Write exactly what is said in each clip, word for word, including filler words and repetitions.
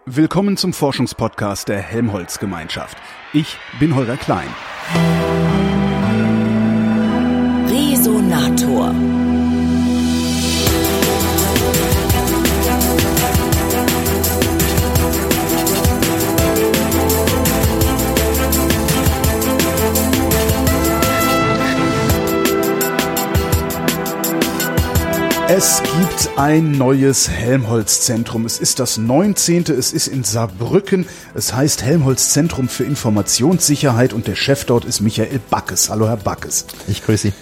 Willkommen zum Forschungspodcast der Helmholtz-Gemeinschaft. Ich bin Holger Klein. Resonator. Es gibt ein neues Helmholtz-Zentrum. Es ist das neunzehnte. Es ist in Saarbrücken. Es heißt Helmholtz-Zentrum für Informationssicherheit und der Chef dort ist Michael Backes. Hallo, Herr Backes. Ich grüße Sie.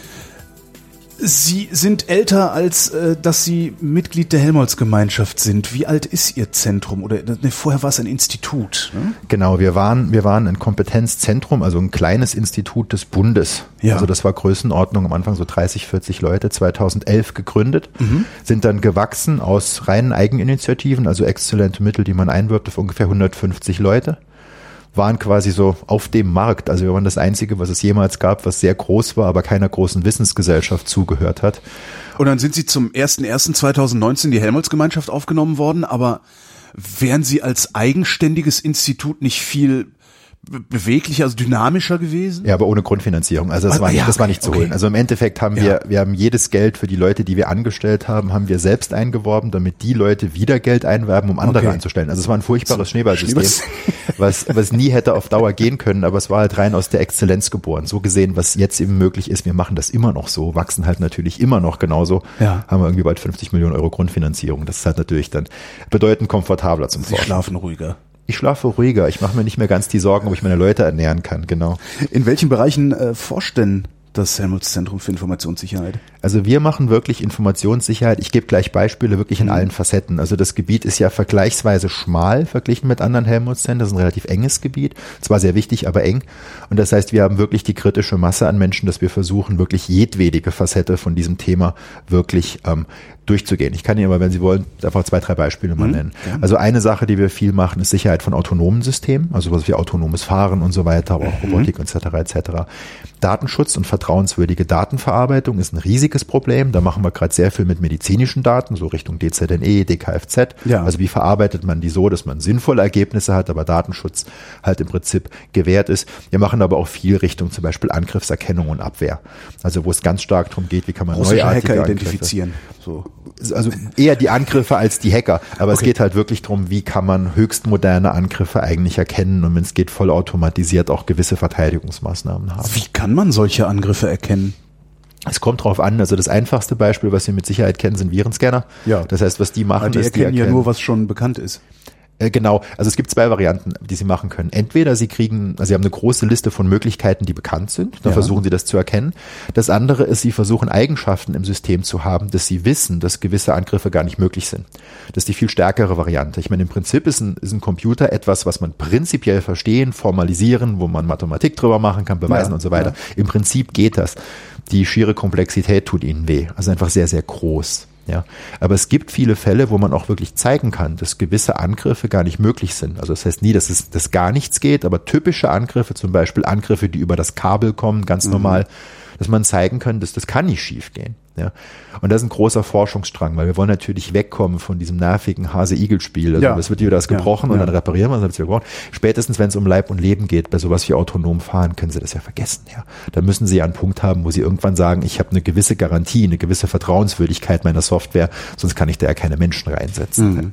Sie sind älter, als äh, dass Sie Mitglied der Helmholtz-Gemeinschaft sind. Wie alt ist Ihr Zentrum? Oder ne, vorher war es ein Institut. Ne? Genau, wir waren wir waren ein Kompetenzzentrum, also ein kleines Institut des Bundes. Ja. Also das war Größenordnung am Anfang so dreißig, vierzig Leute, zweitausendelf gegründet, mhm. sind dann gewachsen aus reinen Eigeninitiativen, also exzellente Mittel, die man einwirbt, auf ungefähr hundertfünfzig Leute. Waren quasi so auf dem Markt. Also wir waren das Einzige, was es jemals gab, was sehr groß war, aber keiner großen Wissensgesellschaft zugehört hat. Und dann sind Sie zum ersten ersten zweitausendneunzehn in die Helmholtz-Gemeinschaft aufgenommen worden, aber wären Sie als eigenständiges Institut nicht viel beweglicher, also dynamischer gewesen? Ja, aber ohne Grundfinanzierung. Also das war nicht, ja, das war nicht zu okay. holen. Also im Endeffekt haben ja. wir, wir haben jedes Geld für die Leute, die wir angestellt haben, haben wir selbst eingeworben, damit die Leute wieder Geld einwerben, um andere okay. anzustellen. Also es war ein furchtbares so, Schneeballsystem, was, Schneeball. was nie hätte auf Dauer gehen können, aber es war halt rein aus der Exzellenz geboren. So gesehen, was jetzt eben möglich ist, wir machen das immer noch so, wachsen halt natürlich immer noch genauso, ja. haben wir irgendwie bald fünfzig Millionen Euro Grundfinanzierung. Das ist halt natürlich dann bedeutend komfortabler zum Forschen. Sie schlafen ruhiger. Ich schlafe ruhiger. Ich mache mir nicht mehr ganz die Sorgen, ob ich meine Leute ernähren kann. Genau. In welchen Bereichen äh, forscht denn das Helmholtz-Zentrum für Informationssicherheit? Also wir machen wirklich Informationssicherheit. Ich gebe gleich Beispiele wirklich in mhm. allen Facetten. Also das Gebiet ist ja vergleichsweise schmal verglichen mit anderen Helmholtz-Zentren. Das ist ein relativ enges Gebiet. Zwar sehr wichtig, aber eng. Und das heißt, wir haben wirklich die kritische Masse an Menschen, dass wir versuchen, wirklich jedwedige Facette von diesem Thema wirklich ähm, durchzugehen. Ich kann Ihnen aber, wenn Sie wollen, einfach zwei, drei Beispiele mal mhm. nennen. Ja. Also eine Sache, die wir viel machen, ist Sicherheit von autonomen Systemen, also was wie autonomes Fahren und so weiter, aber auch mhm. Robotik et cetera et cetera. Datenschutz und vertrauenswürdige Datenverarbeitung ist ein riesiges Problem. Da machen wir gerade sehr viel mit medizinischen Daten, so Richtung D Z N E, D K F Z. Ja. Also wie verarbeitet man die so, dass man sinnvolle Ergebnisse hat, aber Datenschutz halt im Prinzip gewährt ist. Wir machen aber auch viel Richtung zum Beispiel Angriffserkennung und Abwehr. Also wo es ganz stark darum geht, wie kann man neuartige Hacker Angriffe identifizieren. So. Also eher die Angriffe als die Hacker. Aber okay. es geht halt wirklich darum, wie kann man höchst moderne Angriffe eigentlich erkennen und wenn es geht, vollautomatisiert auch gewisse Verteidigungsmaßnahmen haben. Wie kann man solche Angriffe erkennen? Es kommt drauf an, also das einfachste Beispiel, was wir mit Sicherheit kennen, sind Virenscanner. Ja. Das heißt, was die machen, Aber die ist, erkennen die erkennen ja nur, was schon bekannt ist. Genau, also es gibt zwei Varianten, die Sie machen können. Entweder Sie kriegen, also Sie haben eine große Liste von Möglichkeiten, die bekannt sind, dann ja. versuchen Sie das zu erkennen. Das andere ist, Sie versuchen Eigenschaften im System zu haben, dass Sie wissen, dass gewisse Angriffe gar nicht möglich sind. Das ist die viel stärkere Variante. Ich meine, im Prinzip ist ein, ist ein Computer etwas, was man prinzipiell verstehen, formalisieren, wo man Mathematik drüber machen kann, beweisen ja. und so weiter. Ja. Im Prinzip geht das. Die schiere Komplexität tut Ihnen weh. Also einfach sehr, sehr groß. Ja, aber es gibt viele Fälle, wo man auch wirklich zeigen kann, dass gewisse Angriffe gar nicht möglich sind. Also das heißt nie, dass es dass gar nichts geht, aber typische Angriffe, zum Beispiel Angriffe, die über das Kabel kommen, ganz mhm. normal, dass man zeigen kann, dass das kann nicht schief gehen. Ja, und das ist ein großer Forschungsstrang, weil wir wollen natürlich wegkommen von diesem nervigen Hase-Igel-Spiel. Also ja. es wird wieder das gebrochen ja. und dann reparieren wir es, dann wird's wieder gebrochen. Spätestens, wenn es um Leib und Leben geht, bei sowas wie autonom fahren, können Sie das ja vergessen. Ja, da müssen Sie ja einen Punkt haben, wo Sie irgendwann sagen, ich habe eine gewisse Garantie, eine gewisse Vertrauenswürdigkeit meiner Software, sonst kann ich da ja keine Menschen reinsetzen. Mhm.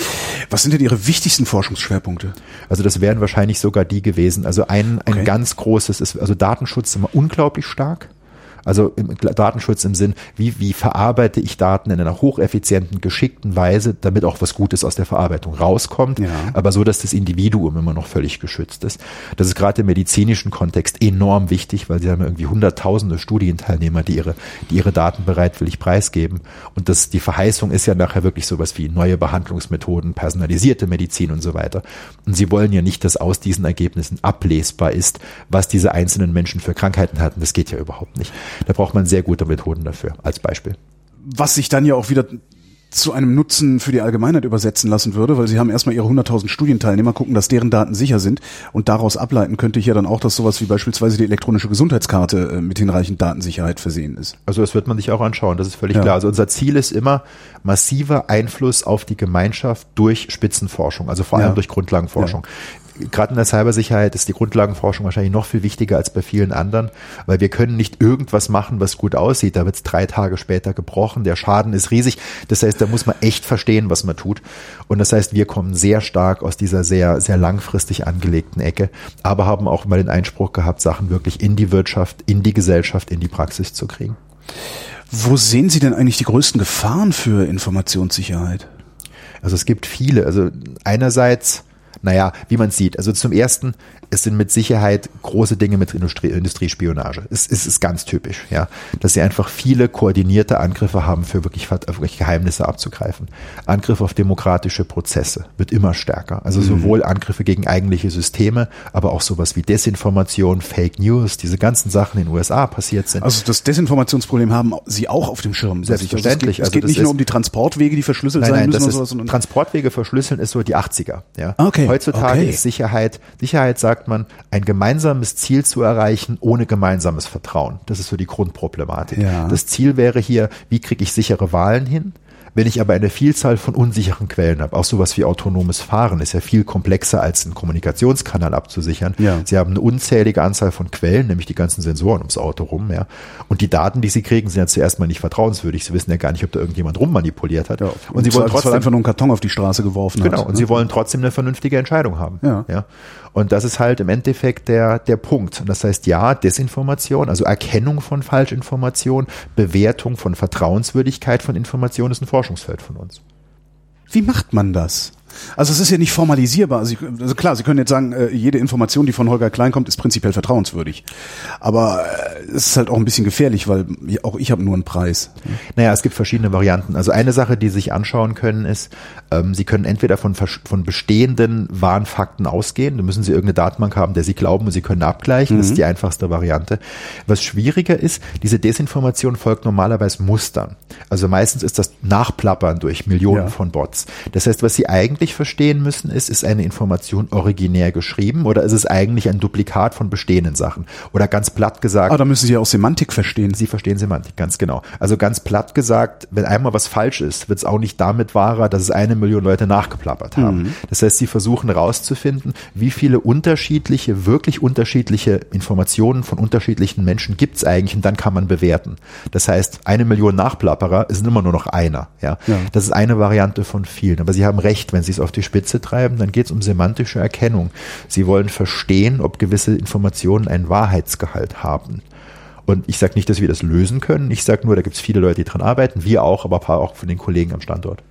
Was sind denn Ihre wichtigsten Forschungsschwerpunkte? Also das wären wahrscheinlich sogar die gewesen. Also ein, ein okay. ganz großes ist, also Datenschutz ist immer unglaublich stark. Also im Datenschutz im Sinn, wie, wie verarbeite ich Daten in einer hocheffizienten, geschickten Weise, damit auch was Gutes aus der Verarbeitung rauskommt, ja. aber so, dass das Individuum immer noch völlig geschützt ist. Das ist gerade im medizinischen Kontext enorm wichtig, weil sie haben ja irgendwie hunderttausende Studienteilnehmer, die ihre, die ihre Daten bereitwillig preisgeben. Und das, die Verheißung ist ja nachher wirklich sowas wie neue Behandlungsmethoden, personalisierte Medizin und so weiter. Und sie wollen ja nicht, dass aus diesen Ergebnissen ablesbar ist, was diese einzelnen Menschen für Krankheiten hatten. Das geht ja überhaupt nicht. Da braucht man sehr gute Methoden dafür, als Beispiel. Was sich dann ja auch wieder zu einem Nutzen für die Allgemeinheit übersetzen lassen würde, weil sie haben erstmal ihre hunderttausend Studienteilnehmer, gucken, dass deren Daten sicher sind und daraus ableiten könnte ich ja dann auch, dass sowas wie beispielsweise die elektronische Gesundheitskarte mit hinreichend Datensicherheit versehen ist. Also das wird man sich auch anschauen, das ist völlig ja. klar. Also unser Ziel ist immer massiver Einfluss auf die Gemeinschaft durch Spitzenforschung, also vor allem ja. durch Grundlagenforschung. Ja. Gerade in der Cybersicherheit ist die Grundlagenforschung wahrscheinlich noch viel wichtiger als bei vielen anderen, weil wir können nicht irgendwas machen, was gut aussieht. Da wird es drei Tage später gebrochen, der Schaden ist riesig. Das heißt, da muss man echt verstehen, was man tut. Und das heißt, wir kommen sehr stark aus dieser sehr, sehr langfristig angelegten Ecke, aber haben auch mal den Einspruch gehabt, Sachen wirklich in die Wirtschaft, in die Gesellschaft, in die Praxis zu kriegen. Wo sehen Sie denn eigentlich die größten Gefahren für Informationssicherheit? Also es gibt viele. Also einerseits Naja, wie man sieht, also zum Ersten, es sind mit Sicherheit große Dinge mit Industrie, Industriespionage. Es, es ist ganz typisch, ja, dass sie einfach viele koordinierte Angriffe haben, für wirklich, wirklich Geheimnisse abzugreifen. Angriff auf demokratische Prozesse wird immer stärker. Also sowohl Angriffe gegen eigentliche Systeme, aber auch sowas wie Desinformation, Fake News, diese ganzen Sachen in den U S A passiert sind. Also das Desinformationsproblem haben Sie auch auf dem Schirm. Selbstverständlich. Also es geht, es geht also nicht nur um die Transportwege, die verschlüsselt nein, sein nein, müssen. Das oder ist, sowas, Transportwege verschlüsseln ist so die achtziger. Ja. Okay. Heutzutage okay. ist Sicherheit, Sicherheit sagt man, ein gemeinsames Ziel zu erreichen ohne gemeinsames Vertrauen. Das ist so die Grundproblematik. Ja. Das Ziel wäre hier, wie kriege ich sichere Wahlen hin? Wenn ich aber eine Vielzahl von unsicheren Quellen habe, auch sowas wie autonomes Fahren ist ja viel komplexer als einen Kommunikationskanal abzusichern. Ja. Sie haben eine unzählige Anzahl von Quellen, nämlich die ganzen Sensoren ums Auto rum. Ja. Und die Daten, die Sie kriegen, sind ja zuerst mal nicht vertrauenswürdig. Sie wissen ja gar nicht, ob da irgendjemand rummanipuliert hat. Ja. Und, und Sie wollen trotzdem einfach nur einen Karton auf die Straße geworfen. Genau. Hat, und ne? Sie wollen trotzdem eine vernünftige Entscheidung haben. Ja. Ja. Und das ist halt im Endeffekt der, der Punkt. Und das heißt, ja, Desinformation, also Erkennung von Falschinformation, Bewertung von Vertrauenswürdigkeit von Information ist ein Forschungsfeld von uns. Wie macht man das? Also es ist ja nicht formalisierbar. Also, ich, also klar, Sie können jetzt sagen, äh, jede Information, die von Holger Klein kommt, ist prinzipiell vertrauenswürdig. Aber äh, es ist halt auch ein bisschen gefährlich, weil auch ich habe nur einen Preis. Naja, es gibt verschiedene Varianten. Also eine Sache, die Sie sich anschauen können, ist, ähm, Sie können entweder von, von bestehenden wahren Fakten ausgehen. Da müssen Sie irgendeine Datenbank haben, der Sie glauben und Sie können abgleichen. Mhm. Das ist die einfachste Variante. Was schwieriger ist, diese Desinformation folgt normalerweise Mustern. Also meistens ist das Nachplappern durch Millionen ja. von Bots. Das heißt, was Sie eigentlich verstehen müssen, ist, ist eine Information originär geschrieben oder ist es eigentlich ein Duplikat von bestehenden Sachen? Oder ganz platt gesagt. Aber da müssen Sie ja auch Semantik verstehen. Sie verstehen Semantik, ganz genau. Also ganz platt gesagt, wenn einmal was falsch ist, wird es auch nicht damit wahrer, dass es eine Million Leute nachgeplappert haben. Mhm. Das heißt, Sie versuchen herauszufinden, wie viele unterschiedliche, wirklich unterschiedliche Informationen von unterschiedlichen Menschen gibt es eigentlich und dann kann man bewerten. Das heißt, eine Million Nachplapperer ist immer nur noch einer. Ja? Ja. Das ist eine Variante von vielen. Aber Sie haben recht, wenn Sie es auf die Spitze treiben, dann geht es um semantische Erkennung. Sie wollen verstehen, ob gewisse Informationen einen Wahrheitsgehalt haben. Und ich sage nicht, dass wir das lösen können. Ich sage nur, da gibt es viele Leute, die dran arbeiten, wir auch, aber ein paar auch von den Kollegen am Standort.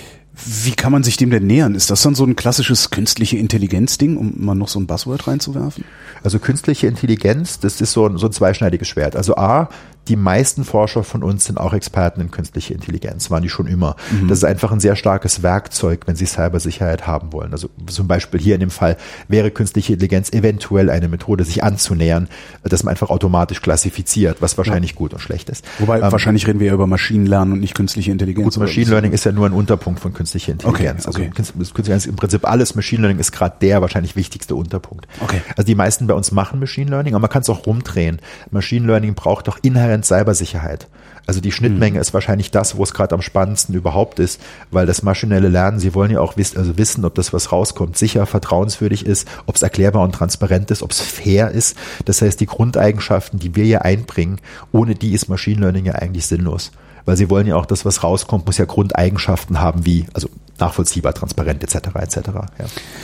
Wie kann man sich dem denn nähern? Ist das dann so ein klassisches künstliche Intelligenz-Ding, um mal noch so ein Buzzword reinzuwerfen? Also künstliche Intelligenz, das ist so ein, so ein zweischneidiges Schwert. Also A, die meisten Forscher von uns sind auch Experten in künstliche Intelligenz, waren die schon immer. Mhm. Das ist einfach ein sehr starkes Werkzeug, wenn Sie Cybersicherheit haben wollen. Also zum Beispiel hier in dem Fall wäre künstliche Intelligenz eventuell eine Methode, sich anzunähern, dass man einfach automatisch klassifiziert, was wahrscheinlich ja. gut und schlecht ist. Wobei ähm, wahrscheinlich reden wir ja über Maschinenlernen und nicht künstliche Gut, Intelligenz. Machine Learning ist ja nur ein Unterpunkt von künstlicher Intelligenz. Okay, okay. Also künstliche Intelligenz im Prinzip alles. Machine Learning ist gerade der wahrscheinlich wichtigste Unterpunkt. Okay. Also die meisten bei uns machen Machine Learning, aber man kann es auch rumdrehen. Machine Learning braucht doch inhärent Cybersicherheit. Also die Schnittmenge mhm. ist wahrscheinlich das, wo es gerade am spannendsten überhaupt ist, weil das maschinelle Lernen, Sie wollen ja auch wissen, also wissen, ob das, was rauskommt, sicher, vertrauenswürdig ist, ob es erklärbar und transparent ist, ob es fair ist. Das heißt, die Grundeigenschaften, die wir hier einbringen, ohne die ist Machine Learning ja eigentlich sinnlos. Weil Sie wollen ja auch, das, was rauskommt, muss ja Grundeigenschaften haben wie, also nachvollziehbar, transparent et cetera et cetera. Ja.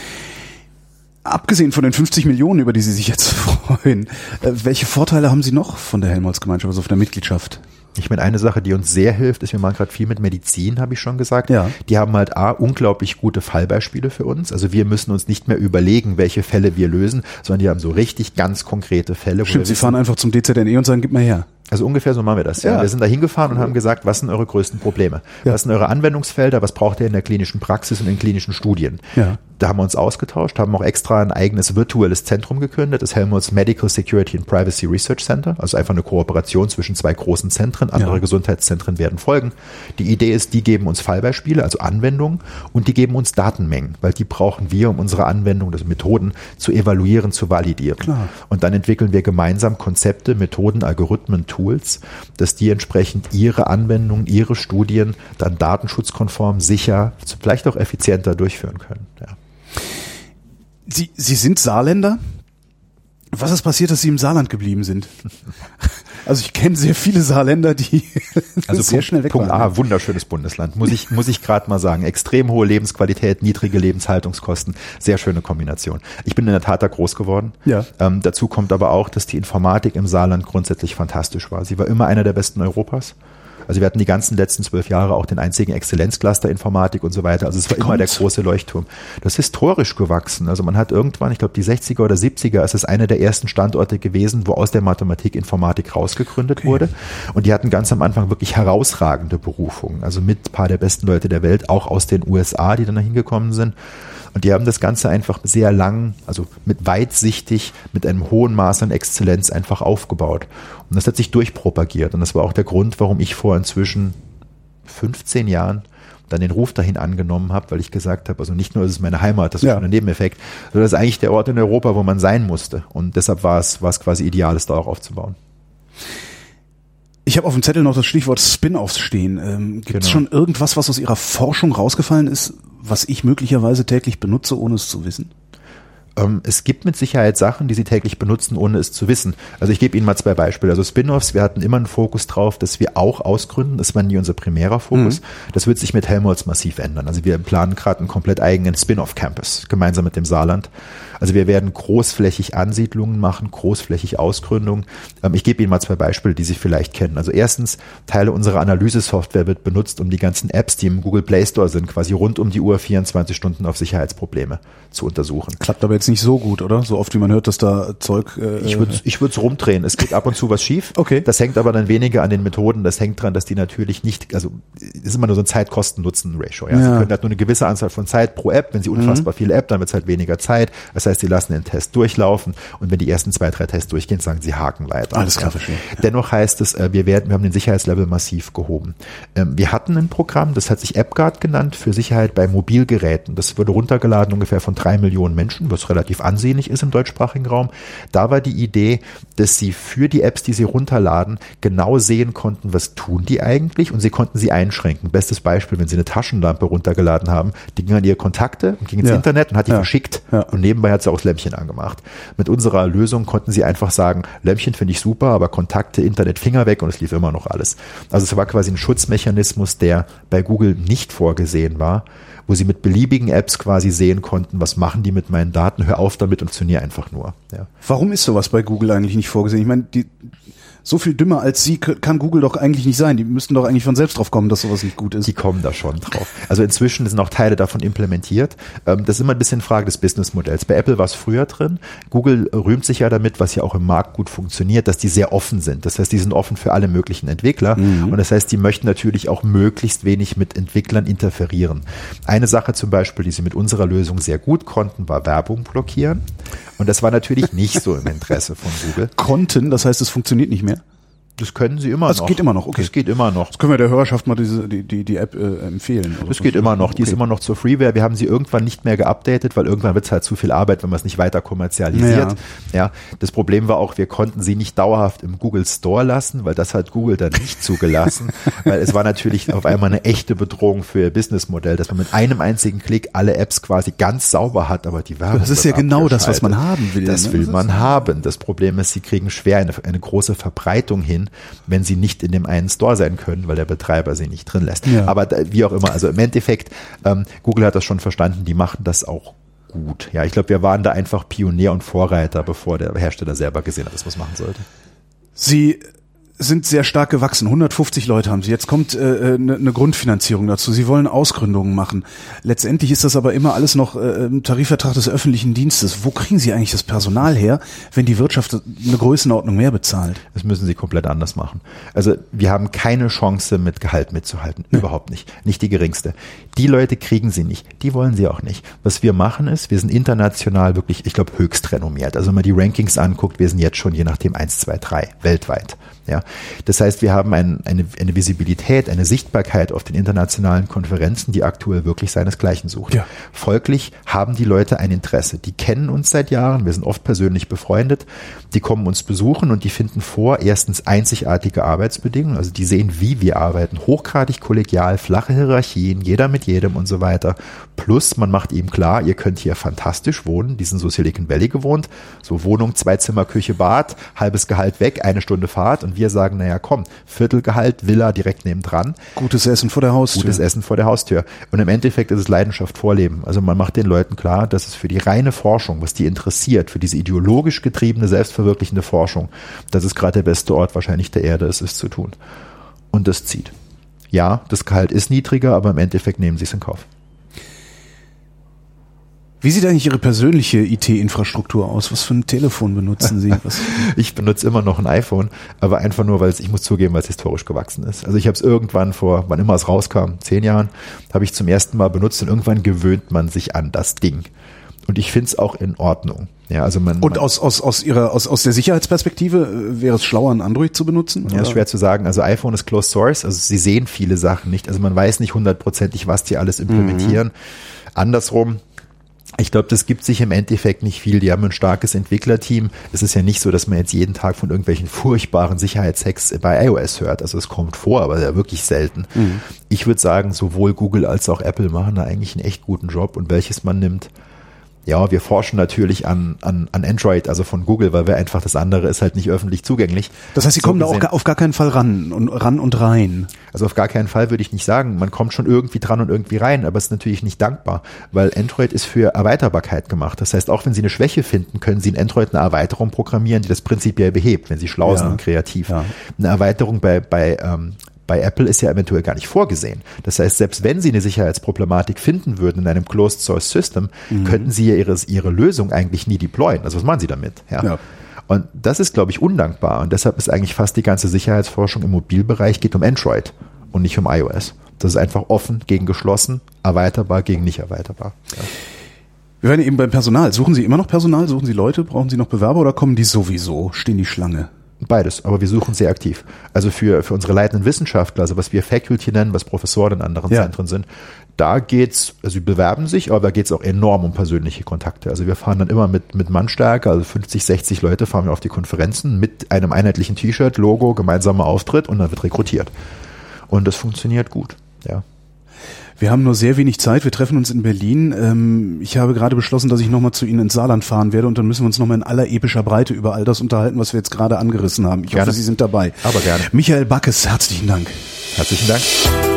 Abgesehen von den fünfzig Millionen, über die Sie sich jetzt freuen, äh, welche Vorteile haben Sie noch von der Helmholtz-Gemeinschaft, also von der Mitgliedschaft? Ich meine, eine Sache, die uns sehr hilft, ist, wir machen gerade viel mit Medizin, habe ich schon gesagt. Ja. Die haben halt A, unglaublich gute Fallbeispiele für uns. Also wir müssen uns nicht mehr überlegen, welche Fälle wir lösen, sondern die haben so richtig ganz konkrete Fälle. Stimmt, Sie fahren einfach zum D Z N E und sagen, gib mal her. Also ungefähr so machen wir das. Ja. Ja. Wir sind da hingefahren und haben gesagt, was sind eure größten Probleme? Ja. Was sind eure Anwendungsfelder? Was braucht ihr in der klinischen Praxis und in klinischen Studien? Ja. Da haben wir uns ausgetauscht, haben auch extra ein eigenes virtuelles Zentrum gegründet, das Helmholtz Medical Security and Privacy Research Center, also einfach eine Kooperation zwischen zwei großen Zentren, andere ja. Gesundheitszentren werden folgen. Die Idee ist, die geben uns Fallbeispiele, also Anwendungen, und die geben uns Datenmengen, weil die brauchen wir, um unsere Anwendungen, also Methoden zu evaluieren, zu validieren. Klar. Und dann entwickeln wir gemeinsam Konzepte, Methoden, Algorithmen, Tools, dass die entsprechend ihre Anwendungen, ihre Studien dann datenschutzkonform, sicher, vielleicht auch effizienter durchführen können. Ja. Sie, Sie sind Saarländer? Was ist passiert, dass Sie im Saarland geblieben sind? Also ich kenne sehr viele Saarländer, die also sehr Punkt, schnell weg Punkt waren. A, wunderschönes Bundesland, muss ich, muss ich gerade mal sagen. Extrem hohe Lebensqualität, niedrige Lebenshaltungskosten, sehr schöne Kombination. Ich bin in der Tat da groß geworden. Ja. Ähm, dazu kommt aber auch, dass die Informatik im Saarland grundsätzlich fantastisch war. Sie war immer einer der besten Europas. Also wir hatten die ganzen letzten zwölf Jahre auch den einzigen Exzellenzcluster Informatik und so weiter. Also es war immer der große Leuchtturm. Das ist historisch gewachsen. Also man hat irgendwann, ich glaube die sechziger oder siebziger, ist es einer der ersten Standorte gewesen, wo aus der Mathematik Informatik rausgegründet okay. wurde. Und die hatten ganz am Anfang wirklich herausragende Berufungen. Also mit ein paar der besten Leute der Welt, auch aus den U S A, die dann da hingekommen sind. Und die haben das Ganze einfach sehr lang, also mit weitsichtig, mit einem hohen Maß an Exzellenz einfach aufgebaut. Und das hat sich durchpropagiert. Und das war auch der Grund, warum ich vor inzwischen fünfzehn Jahren dann den Ruf dahin angenommen habe, weil ich gesagt habe, also nicht nur ist es meine Heimat, das ist ja. ein Nebeneffekt, sondern das ist eigentlich der Ort in Europa, wo man sein musste. Und deshalb war es, war es quasi ideal, es da auch aufzubauen. Ich habe auf dem Zettel noch das Stichwort Spin-offs stehen. Ähm, Gibt es genau. schon irgendwas, was aus Ihrer Forschung rausgefallen ist, was ich möglicherweise täglich benutze, ohne es zu wissen? Ähm, es gibt mit Sicherheit Sachen, die Sie täglich benutzen, ohne es zu wissen. Also ich gebe Ihnen mal zwei Beispiele. Also Spin-offs, wir hatten immer einen Fokus drauf, dass wir auch ausgründen. Das war nie unser primärer Fokus. Mhm. Das wird sich mit Helmholtz massiv ändern. Also wir planen gerade einen komplett eigenen Spin-off-Campus, gemeinsam mit dem Saarland. Also wir werden großflächig Ansiedlungen machen, großflächig Ausgründungen. Ich gebe Ihnen mal zwei Beispiele, die Sie vielleicht kennen. Also erstens, Teile unserer Analysesoftware wird benutzt, um die ganzen Apps, die im Google Play Store sind, quasi rund um die Uhr vierundzwanzig Stunden auf Sicherheitsprobleme zu untersuchen. Klappt aber jetzt nicht so gut, oder? So oft wie man hört, dass da Zeug... Äh, ich würde ich würde es rumdrehen. Es geht ab und zu was schief. Okay. Das hängt aber dann weniger an den Methoden. Das hängt daran, dass die natürlich nicht, also es ist immer nur so ein Zeit-Kosten-Nutzen-Ratio. Ja? Ja. Sie können halt nur eine gewisse Anzahl von Zeit pro App. Wenn Sie unfassbar mhm. viele App, dann wird es halt weniger Zeit. Das heißt, Sie lassen den Test durchlaufen und wenn die ersten zwei, drei Tests durchgehen, sagen Sie Haken weiter. Alles klar, verstehe. Ja. Dennoch heißt es, wir werden, wir haben den Sicherheitslevel massiv gehoben. Wir hatten ein Programm, das hat sich AppGuard genannt, für Sicherheit bei Mobilgeräten. Das wurde runtergeladen ungefähr von drei Millionen Menschen, was relativ ansehnlich ist im deutschsprachigen Raum. Da war die Idee, dass Sie für die Apps, die Sie runterladen, genau sehen konnten, was tun die eigentlich und Sie konnten sie einschränken. Bestes Beispiel, wenn Sie eine Taschenlampe runtergeladen haben, die ging an Ihre Kontakte und ging ins ja. Internet und hat die ja. verschickt ja. und nebenbei hat sie auch das Lämpchen angemacht. Mit unserer Lösung konnten Sie einfach sagen, Lämpchen finde ich super, aber Kontakte, Internet, Finger weg und es lief immer noch alles. Also es war quasi ein Schutzmechanismus, der bei Google nicht vorgesehen war, wo Sie mit beliebigen Apps quasi sehen konnten, was machen die mit meinen Daten, hör auf damit und funktionier einfach nur. Ja. Warum ist sowas bei Google eigentlich nicht vorgesehen? Ich meine, die so viel dümmer als Sie kann Google doch eigentlich nicht sein. Die müssten doch eigentlich von selbst drauf kommen, dass sowas nicht gut ist. Die kommen da schon drauf. Also inzwischen sind auch Teile davon implementiert. Das ist immer ein bisschen Frage des Businessmodells. Bei Apple war es früher drin. Google rühmt sich ja damit, was ja auch im Markt gut funktioniert, dass die sehr offen sind. Das heißt, die sind offen für alle möglichen Entwickler. Mhm. Und das heißt, die möchten natürlich auch möglichst wenig mit Entwicklern interferieren. Eine Sache zum Beispiel, die sie mit unserer Lösung sehr gut konnten, war Werbung blockieren. Und das war natürlich nicht so im Interesse von Google. Konnten, das heißt, es funktioniert nicht mehr? Das können Sie immer das noch. Das geht immer noch, okay. Das geht immer noch. Das können wir der Hörerschaft mal diese, die, die, die App äh, empfehlen. Das geht immer noch. Die okay. ist immer noch zur Freeware. Wir haben sie irgendwann nicht mehr geupdatet, weil irgendwann wird es halt zu viel Arbeit, wenn man es nicht weiter kommerzialisiert. Ja. ja. Das Problem war auch, wir konnten sie nicht dauerhaft im Google Store lassen, weil das hat Google dann nicht zugelassen, weil es war natürlich auf einmal eine echte Bedrohung für ihr Businessmodell, dass man mit einem einzigen Klick alle Apps quasi ganz sauber hat, aber die Werbung. Das ist ja genau das, was man haben will. Das ne? will man haben. Das Problem ist, sie kriegen schwer eine, eine große Verbreitung hin, wenn sie nicht in dem einen Store sein können, weil der Betreiber sie nicht drin lässt. Ja. Aber wie auch immer, also im Endeffekt, ähm, Google hat das schon verstanden, die machen das auch gut. Ja, ich glaube, wir waren da einfach Pionier und Vorreiter, bevor der Hersteller selber gesehen hat, dass man es machen sollte. Sie sind sehr stark gewachsen. hundertfünfzig Leute haben sie. Jetzt kommt äh, eine, eine Grundfinanzierung dazu. Sie wollen Ausgründungen machen. Letztendlich ist das aber immer alles noch äh, im Tarifvertrag des öffentlichen Dienstes. Wo kriegen Sie eigentlich das Personal her, wenn die Wirtschaft eine Größenordnung mehr bezahlt? Das müssen Sie komplett anders machen. Also wir haben keine Chance, mit Gehalt mitzuhalten. Ja. Überhaupt nicht. Nicht die geringste. Die Leute kriegen Sie nicht. Die wollen Sie auch nicht. Was wir machen ist, wir sind international wirklich, ich glaube, höchst renommiert. Also wenn man die Rankings anguckt, wir sind jetzt schon je nachdem eins, zwei, drei weltweit. Ja, das heißt, wir haben ein, eine, eine Visibilität, eine Sichtbarkeit auf den internationalen Konferenzen, die aktuell wirklich seinesgleichen sucht. Ja. Folglich haben die Leute ein Interesse. Die kennen uns seit Jahren, wir sind oft persönlich befreundet, die kommen uns besuchen und die finden vor, erstens einzigartige Arbeitsbedingungen, also die sehen, wie wir arbeiten, hochgradig kollegial, flache Hierarchien, jeder mit jedem und so weiter. Plus, man macht ihm klar, ihr könnt hier fantastisch wohnen, die sind so Silicon Valley gewohnt, so Wohnung, zwei Zimmer, Küche, Bad, halbes Gehalt weg, eine Stunde Fahrt und wir sagen, naja komm, Viertelgehalt, Villa direkt nebendran. Gutes Essen vor der Haustür. Gutes Essen vor der Haustür. Und im Endeffekt ist es Leidenschaft vorleben. Also man macht den Leuten klar, dass es für die reine Forschung, was die interessiert, für diese ideologisch getriebene, selbstverwirklichende Forschung, dass es gerade der beste Ort wahrscheinlich der Erde ist, es zu tun. Und das zieht. Ja, das Gehalt ist niedriger, aber im Endeffekt nehmen sie es in Kauf. Wie sieht eigentlich Ihre persönliche I T-Infrastruktur aus? Was für ein Telefon benutzen Sie? Was? Ich benutze immer noch ein iPhone, aber einfach nur, weil es, ich muss zugeben, weil es historisch gewachsen ist. Also ich habe es irgendwann vor, wann immer es rauskam, zehn Jahren, habe ich zum ersten Mal benutzt und irgendwann gewöhnt man sich an das Ding. Und ich finde es auch in Ordnung. Ja, also man, und man, aus, aus, aus Ihrer, aus, aus der Sicherheitsperspektive wäre es schlauer, ein Android zu benutzen? Ja, ist schwer zu sagen. Also iPhone ist Closed Source, also Sie sehen viele Sachen nicht. Also man weiß nicht hundertprozentig, was die alles implementieren. Mhm. Andersrum, ich glaube, das gibt sich im Endeffekt nicht viel. Die haben ein starkes Entwicklerteam. Es ist ja nicht so, dass man jetzt jeden Tag von irgendwelchen furchtbaren Sicherheitshacks bei iOS hört. Also es kommt vor, aber ja wirklich selten. Mhm. Ich würde sagen, sowohl Google als auch Apple machen da eigentlich einen echt guten Job. Und welches man nimmt, ja, wir forschen natürlich an, an, an Android, also von Google, weil wir einfach, das andere ist halt nicht öffentlich zugänglich. Das heißt, Sie so kommen gesehen, da auch auf gar keinen Fall ran und ran und rein. Also auf gar keinen Fall würde ich nicht sagen. Man kommt schon irgendwie dran und irgendwie rein, aber es ist natürlich nicht dankbar, weil Android ist für Erweiterbarkeit gemacht. Das heißt, auch wenn Sie eine Schwäche finden, können Sie in Android eine Erweiterung programmieren, die das prinzipiell behebt, wenn Sie schlau ja. sind und kreativ. Ja. Eine Erweiterung bei, bei, ähm, Bei Apple ist ja eventuell gar nicht vorgesehen. Das heißt, selbst wenn Sie eine Sicherheitsproblematik finden würden in einem Closed Source System, mhm. könnten Sie ja ihre, ihre Lösung eigentlich nie deployen. Also was machen Sie damit? Ja. ja. Und das ist, glaube ich, undankbar. Und deshalb ist eigentlich fast die ganze Sicherheitsforschung im Mobilbereich geht um Android und nicht um iOS. Das ist einfach offen gegen geschlossen, erweiterbar gegen nicht erweiterbar. Ja. Wir werden eben beim Personal. Suchen Sie immer noch Personal? Suchen Sie Leute? Brauchen Sie noch Bewerber oder kommen die sowieso? Stehen die Schlange? Beides, aber wir suchen sehr aktiv. Also für, für unsere leitenden Wissenschaftler, also was wir Faculty nennen, was Professoren in anderen ja. Zentren sind, da geht's, also sie bewerben sich, aber da geht's auch enorm um persönliche Kontakte. Also wir fahren dann immer mit, mit Mannstärke, also fünfzig, sechzig Leute fahren wir auf die Konferenzen mit einem einheitlichen T-Shirt, Logo, gemeinsamer Auftritt und dann wird rekrutiert. Und das funktioniert gut, ja. Wir haben nur sehr wenig Zeit. Wir treffen uns in Berlin. Ich habe gerade beschlossen, dass ich nochmal zu Ihnen ins Saarland fahren werde und dann müssen wir uns nochmal in aller epischer Breite über all das unterhalten, was wir jetzt gerade angerissen haben. Ich gerne. hoffe, Sie sind dabei. Aber gerne. Michael Backes, herzlichen Dank. Herzlichen Dank.